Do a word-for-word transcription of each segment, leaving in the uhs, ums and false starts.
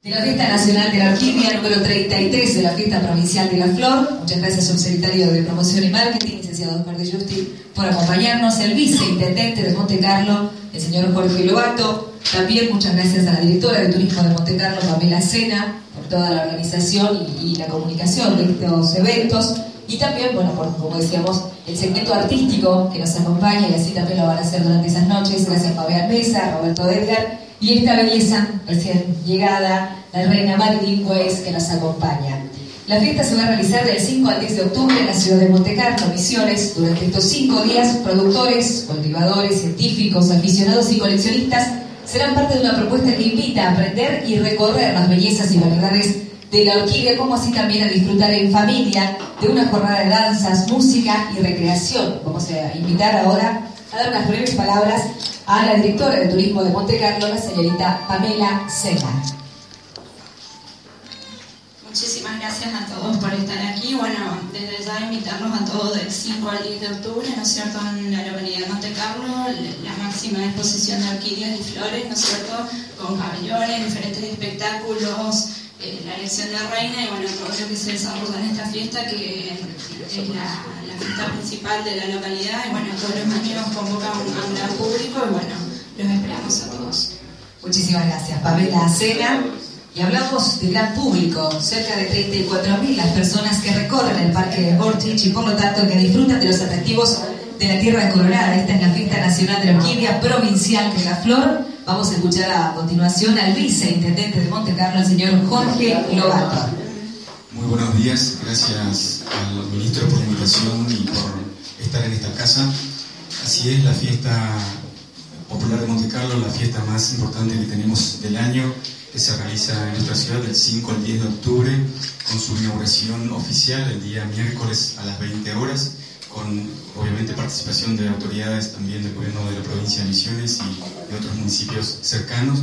De la Fiesta Nacional de la Orquídea, número treinta y tres de la Fiesta Provincial de la Flor. Muchas gracias, subsecretario de Promoción y Marketing, licenciado Oscar de Justi, por acompañarnos. El viceintendente de Monte Carlo, el señor Jorge Lobato. También muchas gracias a la directora de Turismo de Monte Carlo, Pamela Sena, por toda la organización y, y la comunicación de estos eventos. Y también, bueno, por, como decíamos, el segmento artístico que nos acompaña, y así también lo van a hacer durante esas noches. Gracias a Fabián Mesa, Roberto Edgar, y esta belleza recién llegada, la reina Marilyn Weiss, que nos acompaña. La fiesta se va a realizar del cinco al diez de octubre en la ciudad de Monte Carlo, Misiones. Durante estos cinco días, productores, cultivadores, científicos, aficionados y coleccionistas serán parte de una propuesta que invita a aprender y recorrer las bellezas y variedades de la orquídea, como así también a disfrutar en familia de una jornada de danzas, música y recreación. Vamos a invitar ahora a dar unas breves palabras a la directora de Turismo de Monte Carlo, la señorita Pamela Sena. Muchísimas gracias a todos por estar aquí. Bueno, desde ya invitarlos a todos del cinco al diez de octubre, ¿no es cierto?, en la localidad de Monte Carlo, la máxima exposición de orquídeas y flores, ¿no es cierto?, con pabellones, diferentes espectáculos, eh, la elección de reina y bueno, todo lo que se desarrolla en esta fiesta, que es la, la fiesta principal de la localidad. Y bueno, todos los años convoca a un, a un gran público y bueno, los esperamos a todos. Muchísimas gracias, Pamela Sena. Y hablamos de gran público, cerca de treinta y cuatro mil las personas que recorren el Parque Orchich y por lo tanto que disfrutan de los atractivos de la Tierra Colorada. Esta es la Fiesta Nacional de la Orquídea Provincial de la Flor. Vamos a escuchar a continuación al viceintendente de Monte Carlo, el señor Jorge Lobato. Muy buenos días, gracias al ministro por la invitación y por estar en esta casa. Así es, la Fiesta Popular de Monte Carlo, la fiesta más importante que tenemos del año, que se realiza en nuestra ciudad del cinco al diez de octubre, con su inauguración oficial el día miércoles a las veinte horas, con obviamente participación de autoridades también del gobierno de la provincia de Misiones y de otros municipios cercanos.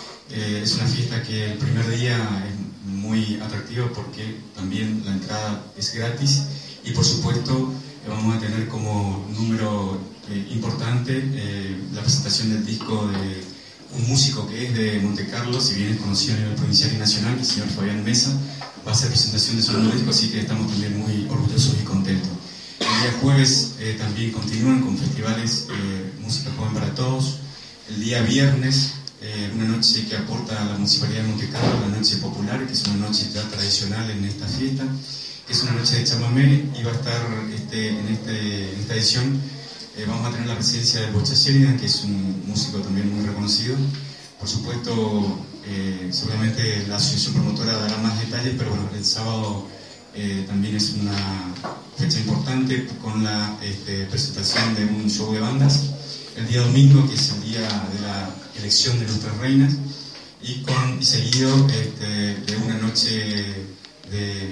Eh, es una fiesta que el primer día es muy atractiva porque también la entrada es gratis y por supuesto eh, vamos a tener como número eh, importante eh, la presentación del disco de un músico que es de Monte Carlo, si bien es conocido a nivel provincial y nacional, el señor Fabián Mesa. Va a hacer presentación de su nuevo disco, así que estamos también muy orgullosos y contentos. El día jueves eh, también continúan con festivales, eh, Música Joven para Todos. El día viernes, eh, una noche que aporta a la Municipalidad de Monte Carlo, la Noche Popular, que es una noche ya tradicional en esta fiesta, que es una noche de chamamé, y va a estar este, en, este, en esta edición. Eh, vamos a tener la presencia de Bocha Sheridan, que es un músico también muy reconocido. Por supuesto, eh, seguramente la asociación promotora dará más detalles, pero bueno, el sábado eh, también es una fecha importante con la este, presentación de un show de bandas. El día domingo, que es el día de la elección de nuestras reinas, y, con, y seguido este, de una noche de,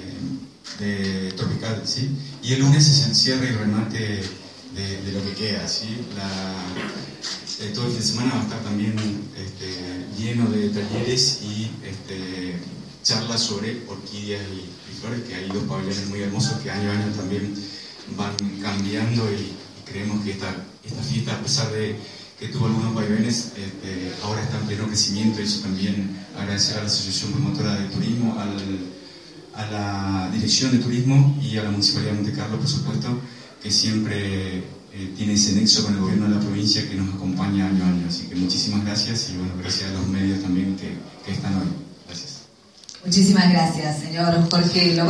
de tropical, ¿sí? Y el lunes es el cierre y remate De, de lo que queda, ¿sí? La, eh, todo el fin de semana va a estar también este, lleno de talleres y este, charlas sobre orquídeas y, y flores, que hay dos pabellones muy hermosos que año a año también van cambiando y, y creemos que esta, esta fiesta, a pesar de que tuvo algunos vaivenes, este, ahora está en pleno crecimiento, y eso también agradecer a la Asociación Promotora de Turismo, al, a la Dirección de Turismo y a la Municipalidad de Monte Carlo, por supuesto, que siempre eh, tiene ese nexo con el gobierno de la provincia que nos acompaña año a año. Así que muchísimas gracias y bueno, gracias a los medios también que, que están hoy. Gracias. Muchísimas gracias, señor Jorge Lobato.